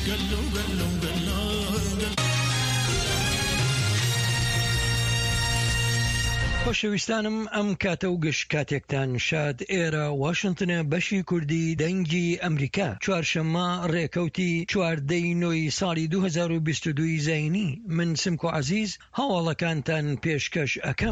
خۆشەویستانم ئەم کاتە و گشت کاتێکتان شاد ئێرە واشنتنە بەشی کوردی دەنگی ئەمریکا چوارشەممە ڕێکەوتی 14 نۆی ساڵی 2022 زاینی من سمکۆ عەزیز هەواڵەکانتان پێشکەش ئەکەم.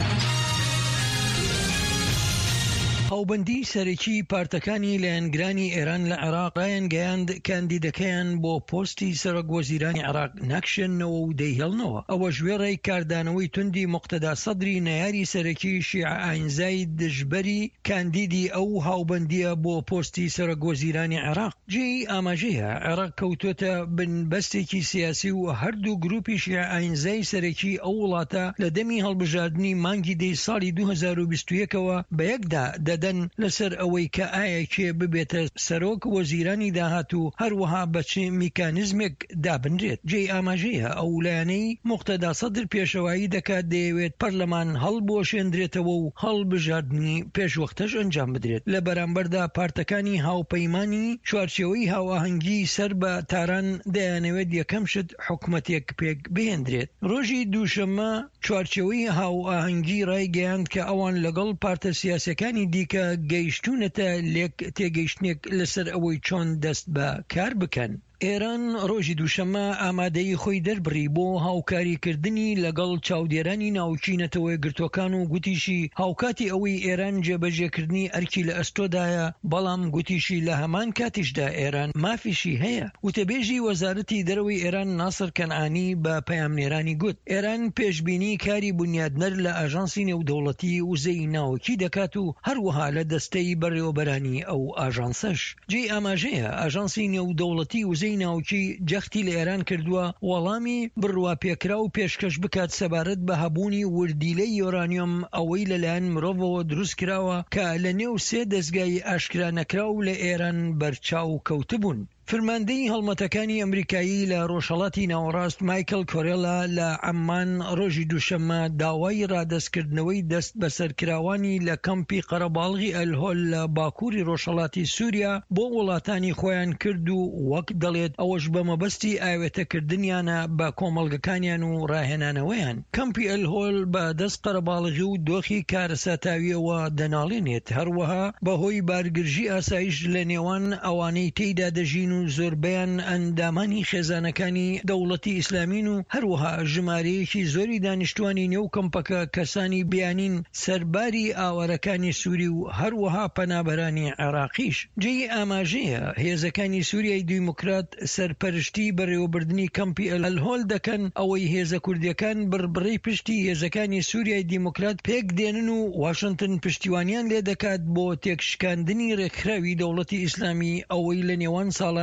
هاوبەندی سەرەکی پارتەکانی لایەنگرانی ئێران لە عێراق ڕایەنگەیاند کاندیدەکەیان بۆ پۆستی سەرۆکوەزیرانی عێراق ناکشێننەوە و دەیهێڵنەوە. ئەوە ژوێڕێی کاردانەوەی توندی موقتەدا سەدری نەیاری سەرەکی شیعە ئاینزای دژبەری کاندیدی ئەو هاوبەندیە بۆ پۆستی سەرۆکوەزیرانی عێراق. جێی ئاماژەیە عێراق کەوتوتە بنبەستێکی سیاسی و هەردوو گروپی شیعە ئاینزای سەرەکی ئەو وڵاتە لە دەمی هەڵبژاردننی مانگی دەی ساڵی 2021ەوە بەیەکدا دەدەن لەسەر ئەوەی کە ئایا کێ ببێتە سەرۆک وەزیرانی داهاتوو هەروەها بەچی میکانیزمێک دابنرێت. جێی ئاماژەیە ئەو لایەنەی موقتەدا سەدر پێشەوایی دەکات دەیەوێت پەرلەمان هەڵبۆشێندرێتەوە و هەڵبژاردننی پێشوەختەش ئەنجام بدرێت. لە بەرامبەردا پارتەکانی هاوپەیمانی چوارچێوەی هاوئاهەنگی سەر بە تاران دەیانەوێت یەکەم شت حکومەتێک پێک بهێندرێت. ڕۆژی دووشەممە چوارچێوەی هاوئاهەنگی ڕایگەیاند کە ئەوان لەگەڵ پارتە سیاسەکانی دیکە گەیشتونەتە لێک تێگەیشتنێک لەسەر ئەوەی چۆن دەست بە کار بکەن. ئێران ڕۆژی دووشەممە ئامادەی خۆی دەربڕی بۆ هاوکاریکردنی لەگەڵ چاودێرانی ناوچینەتەوەی گرتوەکان و گوتیشی هاوکاتی ئەوەی ئێران جێبەجێکردنی ئەرکی لە ئەستۆدایە، بەڵام گوتیشی لە هەمان کاتیشدا ئێران مافیشی هەیە. وتەبێژی وەزارەتی دەرەوەی ئێران ناسر کەنعانی بە پەیامنێرانی گوت ئێران پێشبینی کاری بنیادنەر لە ئاژانسی نێودەوڵەتی وزەی ناوەکی دەکات و هەروەها لە دەستەی بەڕێوەبەرانی ئەو ئاژانسەش. جێی ئاماژەیە ئاژانسی نێودەوڵەتی وزەی ناوکی جەختی لە ئێران کردووە وەڵامی بڕوا پێکرا و پێشکەش بکات سەبارەت بە هەبوونی وردیلەی یۆرانیۆم ئەوەی لەلایەن مرۆڤەوە دروست کراوە کە لە نێو سێ دەستگای ئاشکرا نەکراو لە ئێران بەرچاو کەوتبوون. فرماندەی هەڵمەتەکانی ئەمریکایی لە ڕۆژهەڵاتی ناوەڕاست مایکل کۆرێلا لە عەمان ڕۆژی دووشەممە داوای ڕادەستکردنەوەی دەست بەسەرکراوانی لە کەمپی قەرەباڵغی ئەلهۆل لە باکووری ڕۆژهەڵاتی سووریا بۆ وڵاتانی خۆیان کرد و وەک دەڵێت ئەوەش بە مەبەستی ئاوێتەکردنیانە بە کۆمەڵگەکانیان و ڕاهێنانەوەیان. کەمپی ئەلهۆل بە دەست قەرەباڵغی و دۆخی کارەساتاویەوە دەناڵێنێت، هەروەها بەهۆی بارگرژی ئاسایش لە نێوان ئەوانەی تێیدا دەژین و زۆربیان ئەندامانی خێزانەکانی دەوڵەتی ئیسلامین و هەروەها ژمارەیەکی زۆری دانیشتوانی نێو کەمپەکە کەسانی بیانین سەرباری ئاوارەکانی سووری و هەروەها پەنابەرانی عێراقیش. جێی ئاماژەیە هێزەکانی سووریای دیموکرات سەرپەرشتی بەڕێوەبردننی کەمپی ئەلهۆل دەکەن ئەوەی هێزە کوردیەکان بڕبڕی پشتی هێزەکانی سووریای دیموکرات پێک دێنن و واشنتن پشتیوانیان لێ دەکات بۆ تێکشکاندنی ڕێکخراوی دەوڵەتی ئیسلامی ئەوەی لە نێوان ساڵانی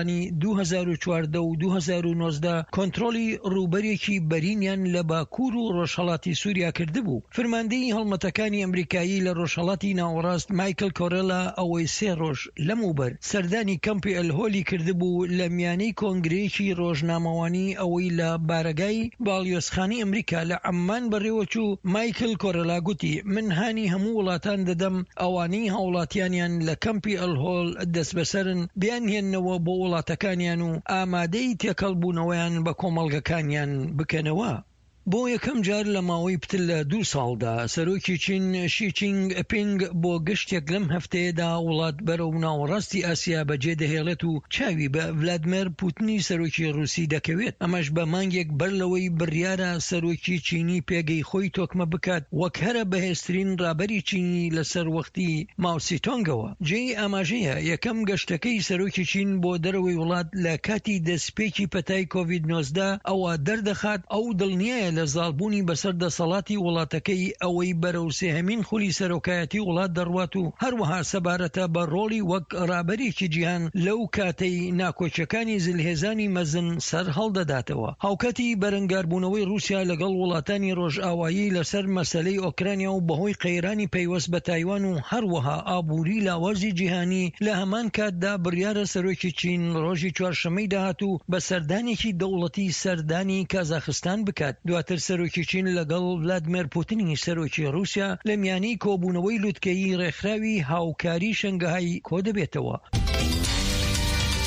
2014 و 2019 کۆنتڕۆلی ڕووبەرێکی بەرینیان لە باکوور و ڕۆژهەڵاتی سووریا کردبوو. فرماندەی هەڵمەتەکانی ئەمریکایی لە ڕۆژهەڵاتی ناوەڕاست مایکل کۆرێلا ئەوەی 3 ڕۆژ لەموبەر سەردانی کەمپی ئەلهۆلی کردبوو لە میانەی کۆنگرەیەکی ڕۆژنامەوانی ئەوەی لە بارگای باڵیۆزخانەی ئەمریکا لە عەمان بەڕێوەچوو. مایکل کۆرێلا گوتی من هانی هەموو وڵاتان دەدەم ئەوانەی هاوڵاتیانیان لە کەمپی ئەلهۆل دەست بەسەرن بیانهێننەوە بۆ وڵاتەکانیان و ئامادەی تێکەڵبوونەوەیان بە کۆمەڵگەکانیان بکەنەوە. بۆ یەکەم جار لە ماوەی پتر لە 2 ساڵدا سەرۆکی چین شی جینگ پینگ بۆ گشتێک لەم هەفتەیەدا وڵات بەرەو ناوەڕاستی ئاسیا بەجێ دەهێڵێت و چاوی بە ڤلادیمیر پوتینی سەرۆکی ڕووسی دەکەوێت. ئەمەش بە مانگێک بەر لەوەی بڕیارە سەرۆکی چینی پێگەی خۆی تۆکمە بکات وەک هەرە بەهێزترین ڕابەری چینی لەسەر وەختی ماوسیتۆنگەوە. جێی ئاماژەیە یەکەم گەشتەکەی سەرۆکی چین بۆ دەرەوەی وڵات لە کاتی دەستپێکی پەتای کۆڤید-19 ئەوە دەردەخات ئەو دڵنیایە لە زاڵبوونی بەسەر دەسەڵاتی وڵاتەکەی ئەوەی بەرەو سێهەمین خولی سەرۆکایەتی وڵات دەڕوات و هەروەها سەبارەتە بە ڕۆڵی وەک ڕابەرێکی جیهان لەو کاتەی ناکۆچەکانی زلهێزانی مەزن سەر هەڵدەداتەوە. هاوکاتی بەرەنگاربوونەوەی رووسیا لەگەڵ وڵاتانی ڕۆژئاوایی لەسەر مەسەلەی ئۆکرانیا و بەهۆی قەیرانی پەیوەست بە تایوان و هەروەها ئابووری لاوازی جیهانی لە هەمان کاتدا بڕیارە سەرۆکی چین ڕۆژی چوارشەمەی داهاتوو بە سەردانێکی دەوڵەتی سەردانی کازاخستان بکات. دواتر سەرۆکی چین لەگەڵ ڤلادیمیر پوتینی سەرۆکی رووسیا لە میانەی کۆبوونەوەی لووتکەیی ڕێکخراوی هاوکاری شەنگەهای کۆ دەبێتەوە.